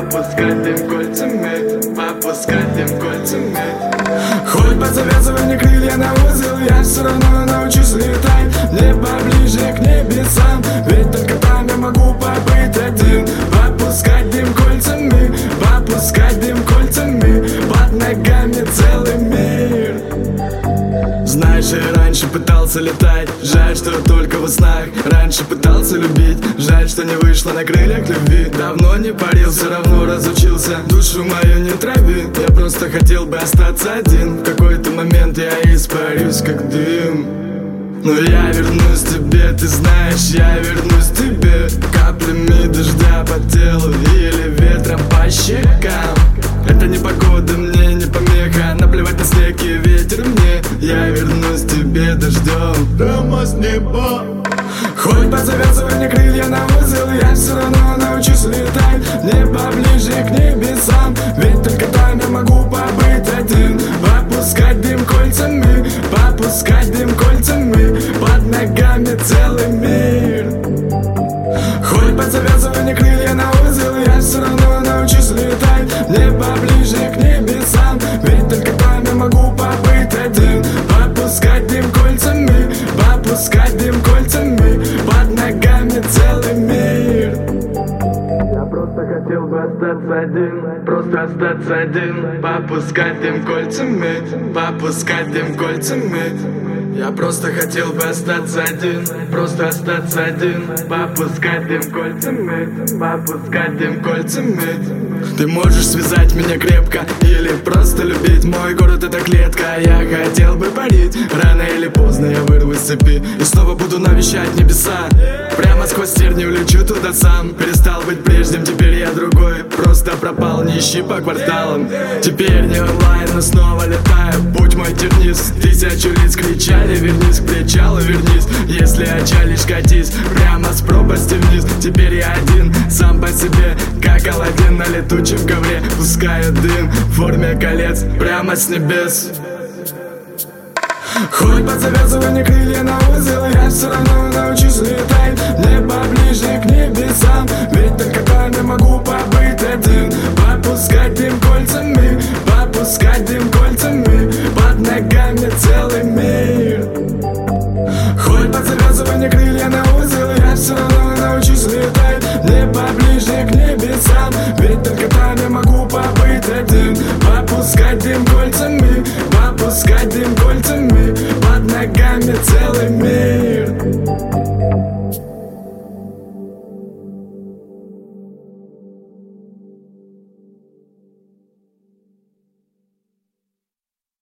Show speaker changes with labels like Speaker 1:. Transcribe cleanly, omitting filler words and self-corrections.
Speaker 1: попускать дым кольцами, попускать дым кольцами. Хоть позавязывай мне крылья на узел, я все равно научусь летать небо ближе к небесам, ведь только там я могу побыть один. Попускать дым кольцами, попускать дым кольцами, под ногами целый мир. Знаешь, я раньше пытался летать, жаль, что только во снах. Раньше пытался любить, жаль, что не вышло на крыльях любви. Давно не парил, все равно разучился, душу мою не трави. Я просто хотел бы остаться один, в какой-то момент я испарюсь как дым. Но я вернусь к тебе, ты знаешь, я вернусь к тебе. Каплями дождя по телу или ветром по щекам. Это не погода, мне не помеха, наплевать на снег и ветер мне. Я вернусь к тебе дождем прямо с неба. Хоть позавязывай мне крылья на узел, я все равно научусь летать небо ближе к небесам, ведь только там я могу побыть один. Попускать дым кольцами, попускать дым кольцами, под ногами целый мир. Хоть позавязывай мне крылья на узел, я все равно научусь летать небо ближе к небесам, ведь только там я могу побыть один. Попускать дым кольцами, попускать дым кольцами, под ногами целый мир. Я просто хотел бы остаться один, просто остаться один. Попускать дым кольцами, попускать дым кольцами. Я просто хотел бы остаться один, просто остаться один. Попускать дым кольцами, попускать дым кольцами. Ты можешь связать меня крепко или просто любить. Мой город это клетка, я хотел бы парить. Рано или поздно я вырвусь с цепи и снова буду навещать небеса. Прямо сквозь тернии улечу туда сам. Перестал быть прежним, теперь я другой. Просто пропал, не ищи по кварталам. Теперь не онлайн, но снова летаю. Путь мой тернист, тысячу лиц кричали: вернись к причалу, вернись. Если отчалишь, катись прямо с пропасти вниз. Теперь я один, сам по себе, как Аладдин на летучем ковре. Пускаю дым в форме колец прямо с небес. Хоть позавязывай мне крылья на узел, я все равно научусь летать небо ближе к небесам, ведь только там я могу побыть один. Попускать дым кольцами, попускать дым кольцами, под ногами целый мир. Хоть позавязывай мне крылья на узел, я все равно научусь летать небо ближе к небесам, ведь только там я могу побыть один. Попускать дым кольцами, попускать дым кольцами, под ногами целый мир.